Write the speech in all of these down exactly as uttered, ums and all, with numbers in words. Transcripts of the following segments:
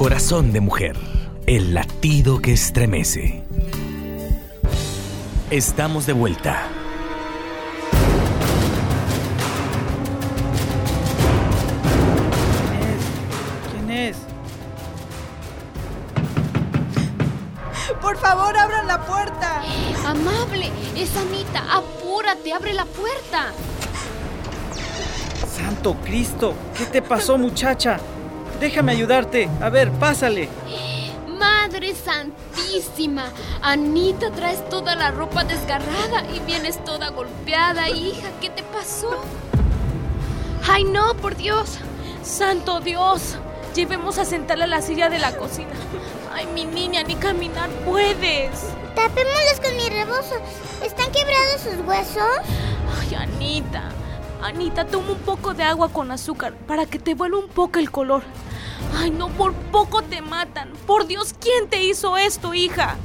Corazón de mujer, el latido que estremece. Estamos de vuelta. ¿Quién es? ¡Por favor, abran la puerta! Amable, es Anita. Apúrate, abre la puerta. ¡Santo Cristo! ¿Qué te pasó, muchacha? Déjame ayudarte. A ver, pásale. Madre Santísima, Anita, traes toda la ropa desgarrada y vienes toda golpeada, hija. ¿Qué te pasó? ¡Ay, no, por Dios! ¡Santo Dios! Llevemos a sentarla a la silla de la cocina. ¡Ay, mi niña, ni caminar puedes! Tapémoslos con mi rebozo. ¿Están quebrados sus huesos? ¡Ay, Anita! Anita, toma un poco de agua con azúcar para que te vuelva un poco el color. ¡Ay, no! Por poco te matan. ¡Por Dios! ¿Quién te hizo esto, hija?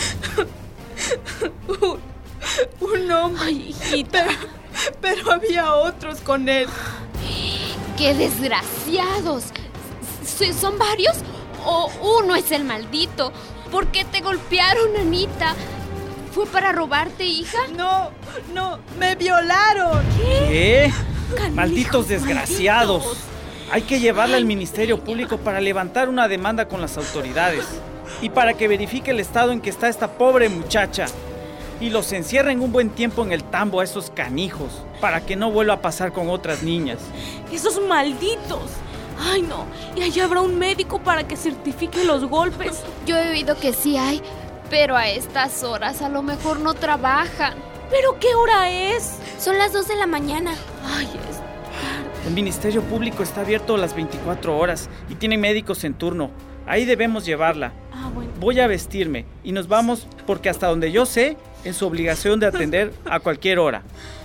un, un hombre. ¡Ay, hijita! Pero, pero había otros con él. ¡Qué desgraciados! ¿Son varios? ¿O uno es el maldito? ¿Por qué te golpearon, Anita? ¿Fue para robarte, hija? No, no, me violaron. ¿Qué? Canijos, Malditos desgraciados. malditos. Hay que llevarla al Ministerio Público para levantar una demanda con las autoridades y para que verifique el estado en que está esta pobre muchacha y los encierren un buen tiempo en el tambo a esos canijos para que no vuelva a pasar con otras niñas. ¡Esos malditos! ¡Ay, no! Y allá habrá un médico para que certifique los golpes. Yo he oído que sí hay, pero a estas horas a lo mejor no trabajan. ¿Pero qué hora es? Son las dos de la mañana. ¡Ay, es... El Ministerio Público está abierto las veinticuatro horas y tiene médicos en turno. Ahí debemos llevarla. Ah, bueno. Voy a vestirme y nos vamos porque hasta donde yo sé es su obligación de atender a cualquier hora.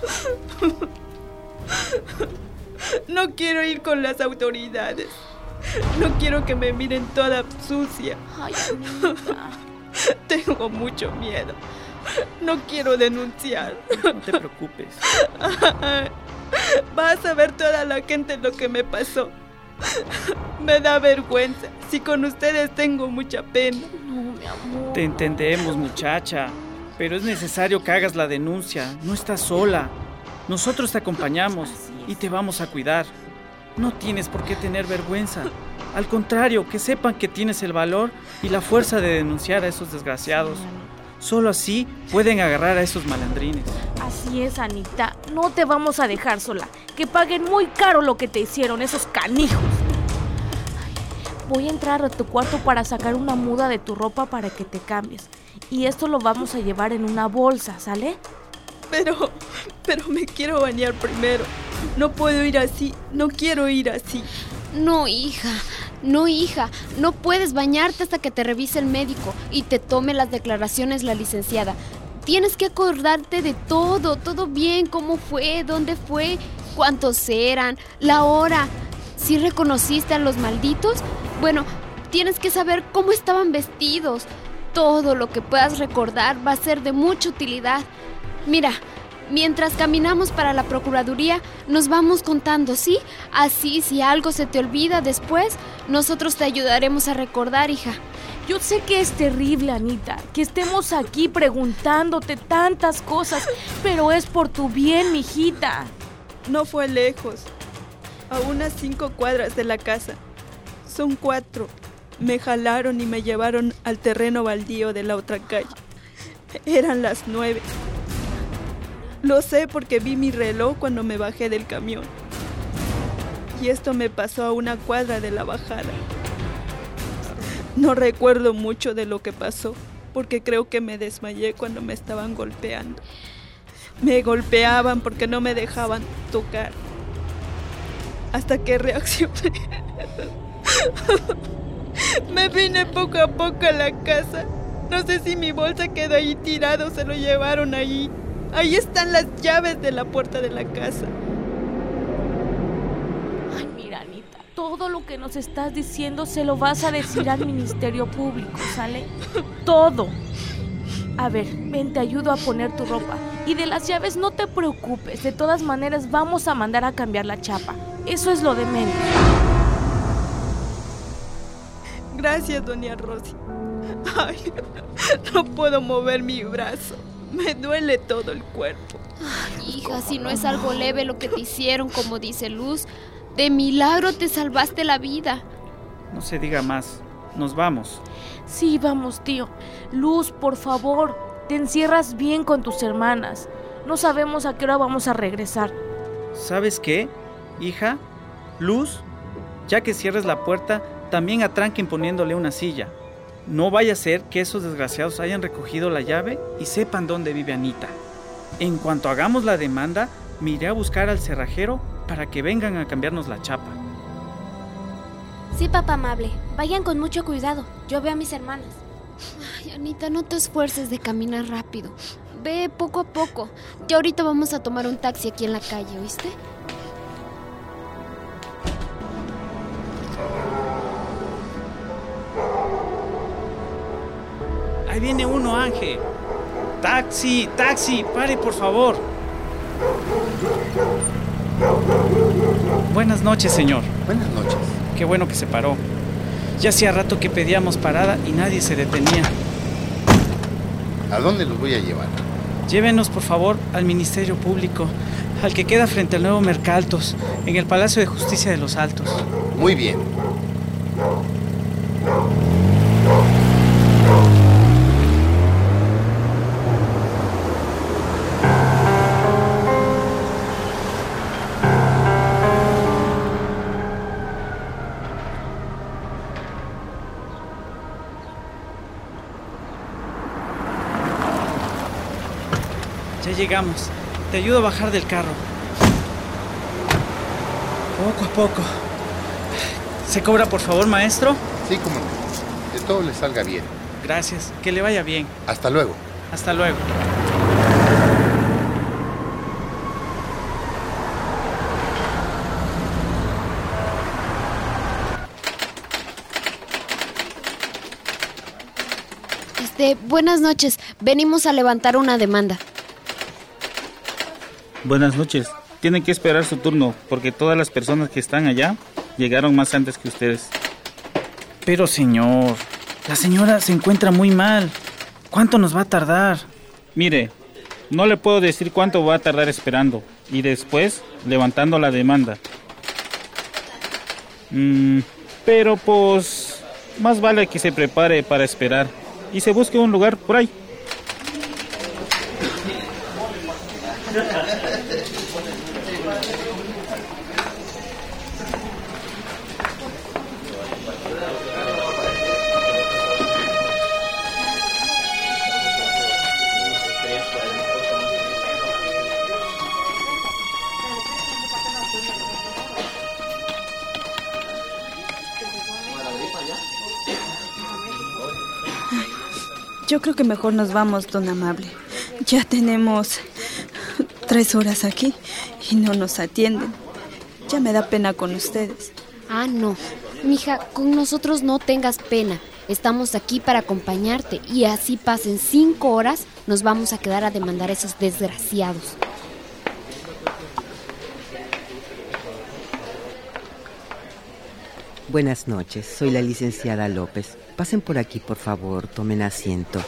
No quiero ir con las autoridades. No quiero que me miren toda sucia. ¡Ay, Anita! Tengo mucho miedo. No quiero denunciar. No te preocupes. Vas a ver toda la gente lo que me pasó. Me da vergüenza. Si con ustedes tengo mucha pena. No, mi amor. Te entendemos, muchacha, pero es necesario que hagas la denuncia. No estás sola. Nosotros te acompañamos y te vamos a cuidar. No tienes por qué tener vergüenza. Al contrario, que sepan que tienes el valor y la fuerza de denunciar a esos desgraciados. Solo así pueden agarrar a esos malandrines. Así es, Anita. No te vamos a dejar sola. Que paguen muy caro lo que te hicieron esos canijos. Ay, voy a entrar a tu cuarto para sacar una muda de tu ropa para que te cambies. Y esto lo vamos a llevar en una bolsa, ¿sale? Pero, pero me quiero bañar primero. No puedo ir así. No quiero ir así. No, hija, no, hija, no puedes bañarte hasta que te revise el médico y te tome las declaraciones la licenciada. Tienes que acordarte de todo, todo bien, cómo fue, dónde fue, cuántos eran, la hora. ¿Sí reconociste a los malditos? Bueno, tienes que saber cómo estaban vestidos. Todo lo que puedas recordar va a ser de mucha utilidad. Mira, mientras caminamos para la Procuraduría, nos vamos contando, ¿sí? Así, si algo se te olvida después, nosotros te ayudaremos a recordar, hija. Yo sé que es terrible, Anita, que estemos aquí preguntándote tantas cosas, pero es por tu bien, mijita. No fue lejos. A unas cinco cuadras de la casa. Son cuatro. Me jalaron y me llevaron al terreno baldío de la otra calle. Eran las nueve. Lo sé porque vi mi reloj cuando me bajé del camión. Y esto me pasó a una cuadra de la bajada. No recuerdo mucho de lo que pasó, porque creo que me desmayé cuando me estaban golpeando. Me golpeaban porque no me dejaban tocar. Hasta que reaccioné. Me vine poco a poco a la casa. No sé si mi bolsa quedó ahí tirada o se lo llevaron ahí. Ahí están las llaves de la puerta de la casa. Ay, mira, Anita, todo lo que nos estás diciendo se lo vas a decir al Ministerio Público, ¿sale? Todo. A ver, ven, te ayudo a poner tu ropa. Y de las llaves no te preocupes. De todas maneras, vamos a mandar a cambiar la chapa. Eso es lo de menos. Gracias, doña Rosy. Ay, no puedo mover mi brazo. Me duele todo el cuerpo. Ay, hija, si no es algo leve lo que te hicieron, como dice Luz, de milagro te salvaste la vida. No se diga más. Nos vamos. Sí, vamos, tío. Luz, por favor, te encierras bien con tus hermanas. No sabemos a qué hora vamos a regresar. ¿Sabes qué, hija? Luz, ya que cierres la puerta, también atranquen poniéndole una silla. No vaya a ser que esos desgraciados hayan recogido la llave y sepan dónde vive Anita. En cuanto hagamos la demanda, me iré a buscar al cerrajero para que vengan a cambiarnos la chapa. Sí, papá amable. Vayan con mucho cuidado. Yo veo a mis hermanas. Ay, Anita, no te esfuerces de caminar rápido. Ve poco a poco. Ya ahorita vamos a tomar un taxi aquí en la calle, ¿oíste? Ahí viene uno, Ángel. Taxi, taxi, pare por favor. Buenas noches, señor. Buenas noches. Qué bueno que se paró. Ya hacía rato que pedíamos parada y nadie se detenía. ¿A dónde los voy a llevar? Llévenos, por favor, al Ministerio Público, al que queda frente al nuevo Mercaltos, en el Palacio de Justicia de los Altos. Muy bien. Ya llegamos. Te ayudo a bajar del carro. Poco a poco. ¿Se cobra, por favor, maestro? Sí, cómo no. Que todo le salga bien. Gracias. Que le vaya bien. Hasta luego. Hasta luego. Este, buenas noches. Venimos a levantar una demanda. Buenas noches. Tienen que esperar su turno, porque todas las personas que están allá llegaron más antes que ustedes. Pero, señor, la señora se encuentra muy mal. ¿Cuánto nos va a tardar? Mire, no le puedo decir cuánto va a tardar esperando y después levantando la demanda. Mm, pero pues, más vale que se prepare para esperar y se busque un lugar por ahí. Yo creo que mejor nos vamos, don Amable. Ya tenemos tres horas aquí y no nos atienden. Ya me da pena con ustedes. Ah, no. Mija, con nosotros no tengas pena. Estamos aquí para acompañarte y así pasen cinco horas, nos vamos a quedar a demandar a esos desgraciados. Buenas noches, soy la licenciada López. Pasen por aquí, por favor, tomen asiento.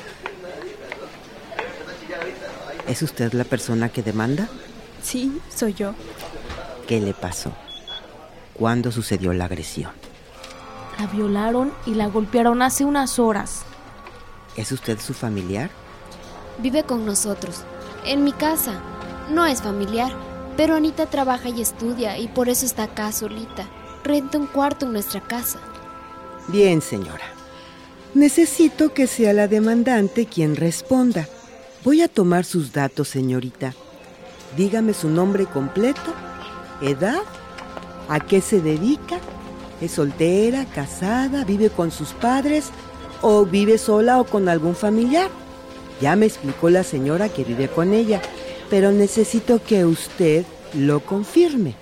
¿Es usted la persona que demanda? Sí, soy yo. ¿Qué le pasó? ¿Cuándo sucedió la agresión? La violaron y la golpearon hace unas horas. ¿Es usted su familiar? Vive con nosotros, en mi casa. No es familiar, pero Anita trabaja y estudia y por eso está acá solita. Renta un cuarto en nuestra casa. Bien, señora. Necesito que sea la demandante quien responda. Voy a tomar sus datos, señorita. Dígame su nombre completo, edad, a qué se dedica, es soltera, casada, vive con sus padres o vive sola o con algún familiar. Ya me explicó la señora que vive con ella, pero necesito que usted lo confirme.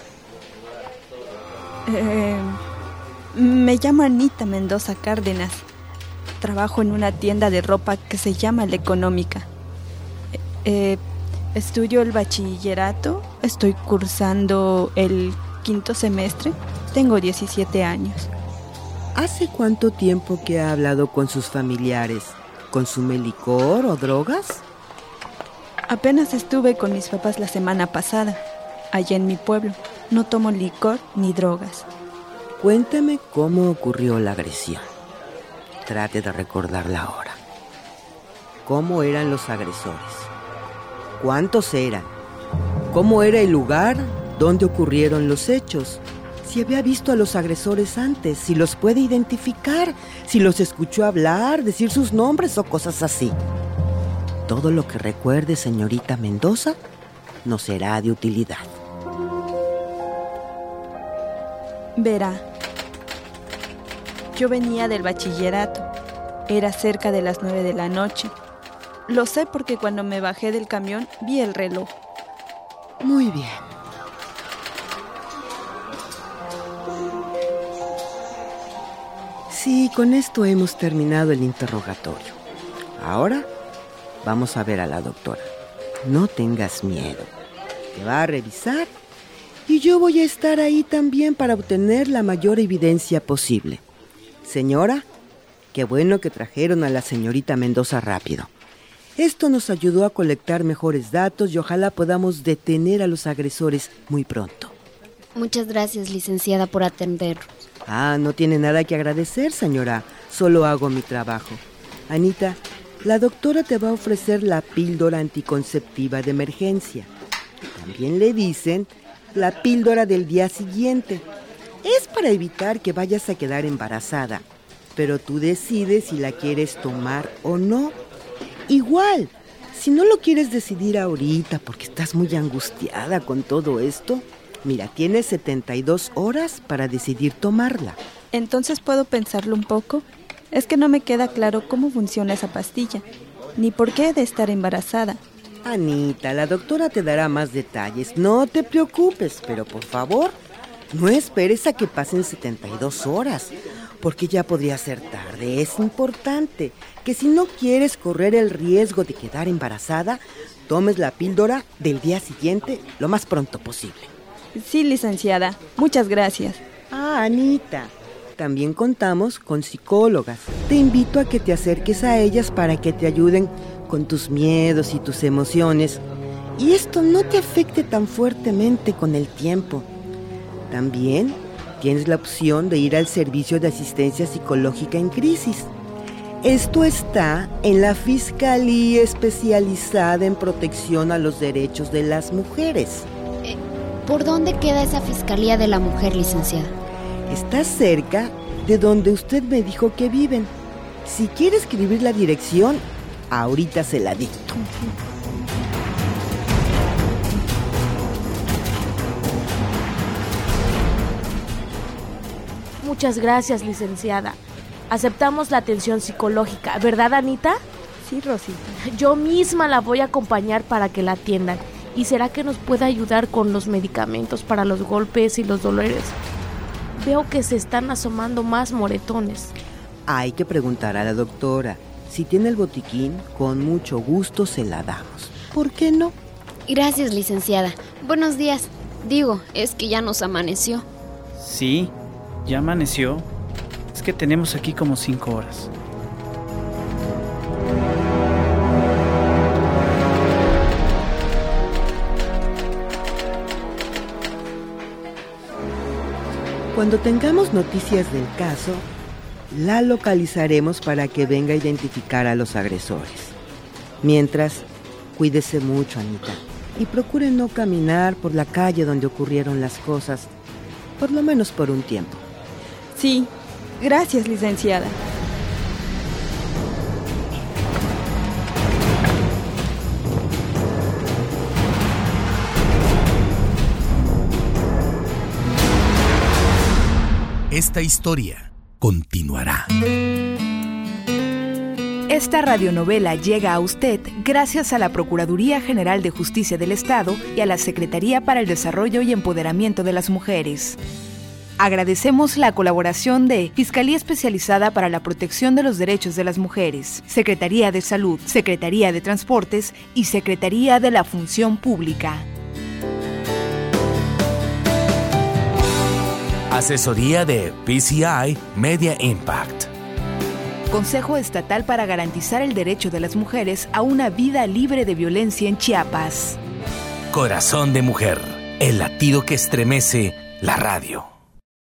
Eh, me llamo Anita Mendoza Cárdenas. Trabajo en una tienda de ropa que se llama La Económica. Eh, estudio el bachillerato, estoy cursando el quinto semestre, tengo diecisiete años. ¿hace cuánto tiempo que ha hablado con sus familiares? ¿Consume licor o drogas? Apenas estuve con mis papás la semana pasada, allá en mi pueblo. No tomo licor ni drogas. Cuéntame cómo ocurrió la agresión. Trate de recordarla ahora. ¿Cómo eran los agresores? ¿Cuántos eran? ¿Cómo era el lugar donde ocurrieron los hechos? Si había visto a los agresores antes, si los puede identificar, si los escuchó hablar, decir sus nombres o cosas así. Todo lo que recuerde, señorita Mendoza, nos será de utilidad. Verá, yo venía del bachillerato. Era cerca de las nueve de la noche. Lo sé porque cuando me bajé del camión vi el reloj. Muy bien. Sí, con esto hemos terminado el interrogatorio. Ahora vamos a ver a la doctora. No tengas miedo. Te va a revisar y yo voy a estar ahí también para obtener la mayor evidencia posible. Señora, qué bueno que trajeron a la señorita Mendoza rápido. Esto nos ayudó a colectar mejores datos y ojalá podamos detener a los agresores muy pronto. Muchas gracias, licenciada, por atendernos. Ah, no tiene nada que agradecer, señora. Solo hago mi trabajo. Anita, la doctora te va a ofrecer la píldora anticonceptiva de emergencia. También le dicen la píldora del día siguiente. Es para evitar que vayas a quedar embarazada, pero tú decides si la quieres tomar o no. Igual, si no lo quieres decidir ahorita porque estás muy angustiada con todo esto, mira, tienes setenta y dos horas para decidir tomarla. ¿Entonces puedo pensarlo un poco? Es que no me queda claro cómo funciona esa pastilla, ni por qué he de estar embarazada. Anita, la doctora te dará más detalles. No te preocupes, pero por favor, no esperes a que pasen setenta y dos horas, porque ya podría ser tarde. Es importante que si no quieres correr el riesgo de quedar embarazada, tomes la píldora del día siguiente lo más pronto posible. Sí, licenciada. Muchas gracias. Ah, Anita, también contamos con psicólogas. Te invito a que te acerques a ellas para que te ayuden con tus miedos y tus emociones. Y esto no te afecte tan fuertemente con el tiempo. También tienes la opción de ir al servicio de asistencia psicológica en crisis. Esto está en la Fiscalía Especializada en Protección a los Derechos de las Mujeres. ¿Por dónde queda esa Fiscalía de la Mujer, licenciada? Está cerca de donde usted me dijo que viven. Si quiere escribir la dirección, ahorita se la dicto. Muchas gracias, licenciada. Aceptamos la atención psicológica, ¿verdad, Anita? Sí, Rosita. Yo misma la voy a acompañar para que la atiendan. ¿Y será que nos puede ayudar con los medicamentos para los golpes y los dolores? Veo que se están asomando más moretones. Hay que preguntar a la doctora. Si tiene el botiquín, con mucho gusto se la damos. ¿Por qué no? Gracias, licenciada. Buenos días. Digo, es que ya nos amaneció. Sí, ya amaneció. Es que tenemos aquí como cinco horas. Cuando tengamos noticias del caso, la localizaremos para que venga a identificar a los agresores. Mientras, cuídese mucho, Anita, y procure no caminar por la calle donde ocurrieron las cosas, por lo menos por un tiempo. Sí, gracias, licenciada. Esta historia continuará. Esta radionovela llega a usted gracias a la Procuraduría General de Justicia del Estado y a la Secretaría para el Desarrollo y Empoderamiento de las Mujeres. Agradecemos la colaboración de Fiscalía Especializada para la Protección de los Derechos de las Mujeres, Secretaría de Salud, Secretaría de Transportes y Secretaría de la Función Pública. Asesoría de P C I Media Impact. Consejo Estatal para garantizar el derecho de las mujeres a una vida libre de violencia en Chiapas. Corazón de mujer, el latido que estremece la radio.